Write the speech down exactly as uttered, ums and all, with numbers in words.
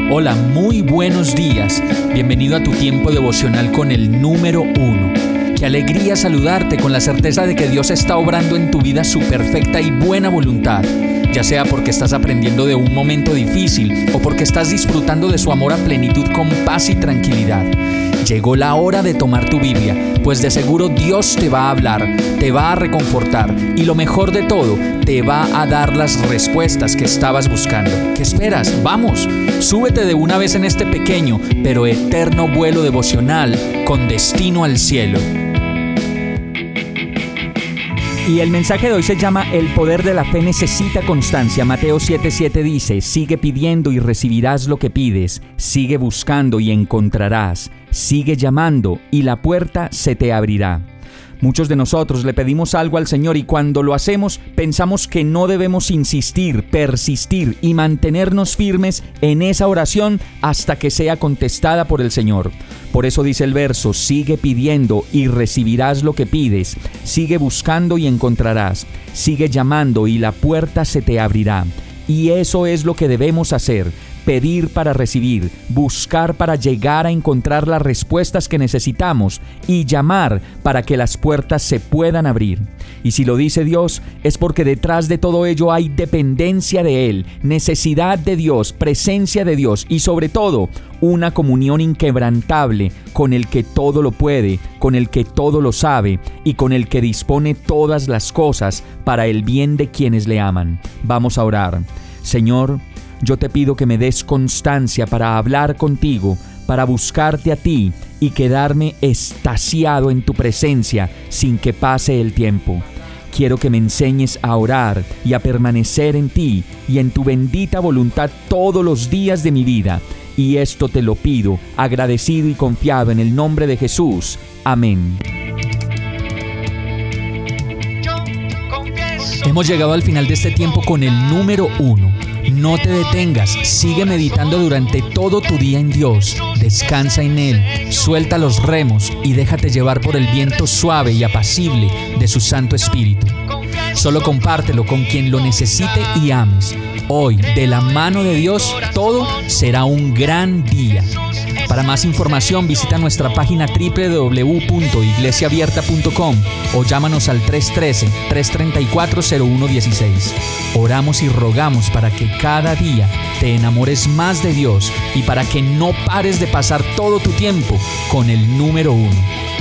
Hola, muy buenos días. Bienvenido a tu tiempo devocional con el número uno. Qué alegría saludarte con la certeza de que Dios está obrando en tu vida su perfecta y buena voluntad, ya sea porque estás aprendiendo de un momento difícil o porque estás disfrutando de su amor a plenitud con paz y tranquilidad. Llegó la hora de tomar tu Biblia, pues de seguro Dios te va a hablar, te va a reconfortar y lo mejor de todo, te va a dar las respuestas que estabas buscando. ¿Qué esperas? ¡Vamos! Súbete de una vez en este pequeño pero eterno vuelo devocional con destino al cielo. Y el mensaje de hoy se llama El poder de la fe necesita constancia. Mateo siete siete dice: sigue pidiendo y recibirás lo que pides, sigue buscando y encontrarás, sigue llamando y la puerta se te abrirá. Muchos de nosotros le pedimos algo al Señor y cuando lo hacemos pensamos que no debemos insistir, persistir y mantenernos firmes en esa oración hasta que sea contestada por el Señor. Por eso dice el verso: sigue pidiendo y recibirás lo que pides, sigue buscando y encontrarás, sigue llamando y la puerta se te abrirá. Y eso es lo que debemos hacer: pedir para recibir, buscar para llegar a encontrar las respuestas que necesitamos y llamar para que las puertas se puedan abrir. Y si lo dice Dios, es porque detrás de todo ello hay dependencia de Él, necesidad de Dios, presencia de Dios y sobre todo, una comunión inquebrantable con el que todo lo puede, con el que todo lo sabe y con el que dispone todas las cosas para el bien de quienes le aman. Vamos a orar. Señor, yo te pido que me des constancia para hablar contigo, para buscarte a ti y quedarme extasiado en tu presencia sin que pase el tiempo. Quiero que me enseñes a orar y a permanecer en ti y en tu bendita voluntad todos los días de mi vida. Y esto te lo pido, agradecido y confiado en el nombre de Jesús. Amén. Hemos llegado al final de este tiempo con el número uno. No te detengas, sigue meditando durante todo tu día en Dios, descansa en Él, suelta los remos y déjate llevar por el viento suave y apacible de su Santo Espíritu. Solo compártelo con quien lo necesite y ames. Hoy, de la mano de Dios, todo será un gran día. Para más información visita nuestra página doble u doble u doble u punto iglesia abierta punto com o llámanos al tres uno tres, tres tres cuatro, cero uno uno seis. Oramos y rogamos para que cada día te enamores más de Dios y para que no pares de pasar todo tu tiempo con el número uno.